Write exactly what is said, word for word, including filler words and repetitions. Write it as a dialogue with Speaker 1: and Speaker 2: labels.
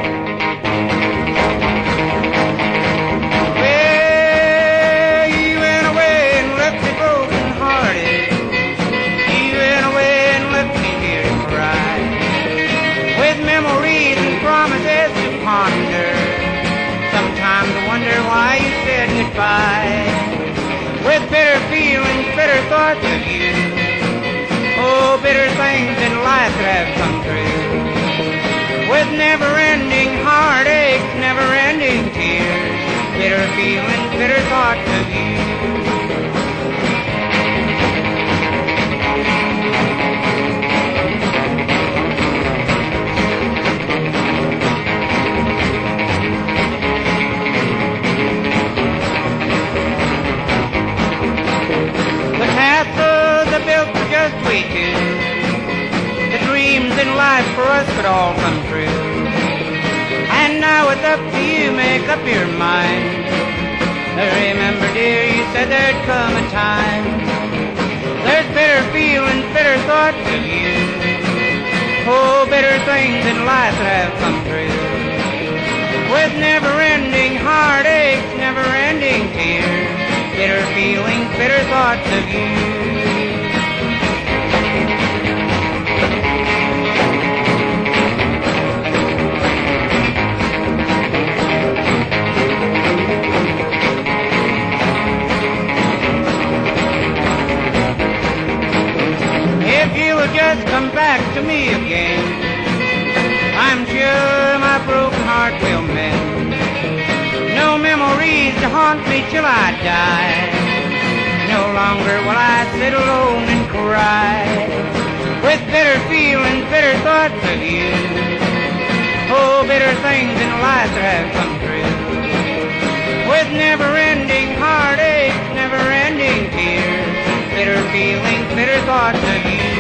Speaker 1: Well, you went away and left me broken hearted. You went away and left me here to cry, with memories and promises to ponder. Sometimes I wonder why you said goodbye, with bitter feelings, bitter thoughts of you. Oh, bitter things in life that have come true, with never-ending heartaches, never-ending tears, bitter feelings, bitter thoughts of you. The castles are built for just we two. The dreams in life for us could all come true. And now it's up to you, make up your mind. Remember, dear, you said there'd come a time. There's bitter feelings, bitter thoughts of you. Oh, bitter things in life that have come true, with never-ending heartaches, never-ending tears, bitter feelings, bitter thoughts of you. Just come back to me again, I'm sure my broken heart will mend. No memories to haunt me till I die. No longer will I sit alone and cry, with bitter feelings, bitter thoughts of you. Oh, bitter things in life that have come true, with never-ending heartaches, never-ending tears, bitter feelings, bitter thoughts of you.